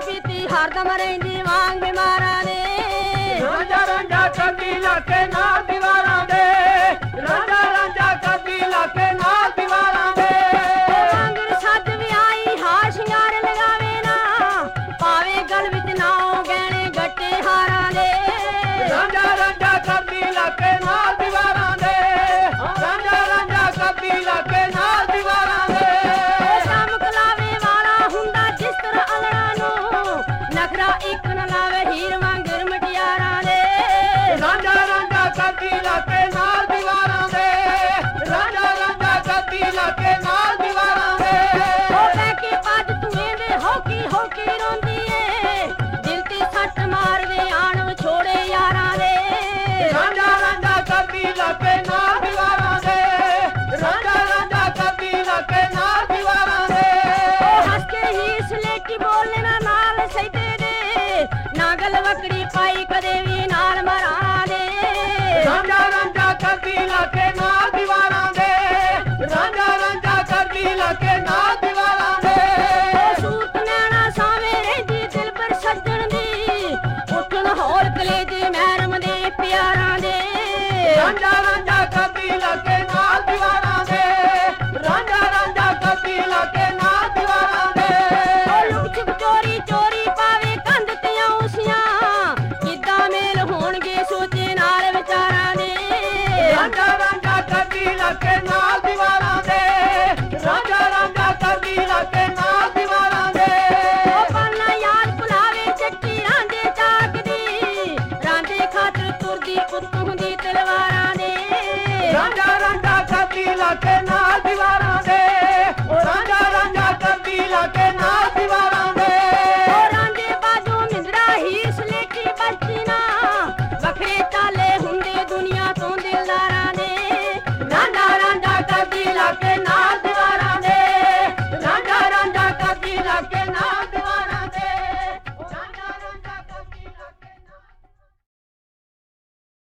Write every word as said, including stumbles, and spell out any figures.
ਪੀਤੀ ਹਰਦਮ ਰਹਿੰਦੀ ਵਾਂਗ ਬਿਮਾਰਾਂ ਦੇ ਰਾਂਝਾ ਰਾਂਝਾ ਕਰਦੀ ਲਾਕੇ ਨਾਲ ਦੀਵਾਰਾਂ ਦੇ ਰਾਂਝਾ ਰਾਂਝਾ ਕਰਦੀ ਲਾਕੇ ਨਾਲ ਦੀਵਾਰਾਂ ਦੇ ਵਾਂਗਰ ਸੱਜ ਵੀ ਆਈ ਹਾਰ ਸ਼ਿੰਗਾਰ ਲਗਾਵੇ ਨਾ ਪਾਵੇ ਗਲ ਵਿੱਚ ਨਾਉ ਗਹਿਣੇ ਗੱਟੇ ਹਾਰਾਂ ਦੇ ਰਾਂਝਾ ਰਾਂਝਾ ਕਰਦੀ ਲਾਕੇ ਨਾਲ ਦੀਵਾਰਾਂ ਦੇ ਰਾਂਝਾ ਰਾਂਝਾ ਕਰਦੀ ਲਾਕੇ ਨਾਲ ਦੀਵਾਰਾਂ ਦੇ ਚਮਕ ਲਾਵੇ ਵਾਲਾ ਹੁੰਦਾ ਜਿਸ ਤਰ੍ਹਾਂ ਅਲੜਾ ਨੂੰ ਨਖਰਾ ਇੱਕ ਨਾ ਲਾਵੇ ਹੀਰ ਵਾਂਗਰ ਮਟਿਆਰਾਂ ਦੇ ਰਾਂਝਾ ਰਾਂਝਾ ਕਰਦੀ ਲਾਕੇ ਨਾਲ ਦੀਵਾਰਾਂ ਦੇ ਰਾਂਝਾ ਰਾਂਝਾ ਕਰਦੀ ਲਾਕੇ ਨਾਲ ਦੀਵਾਰਾਂ ਦੇ ਉਹ ਬਹਿ ਕੇ ਪੱਜ ਧੂਏ ਦੇ ਹੌਕੀ ਹੌਕੀ ਰੋਂਦੀ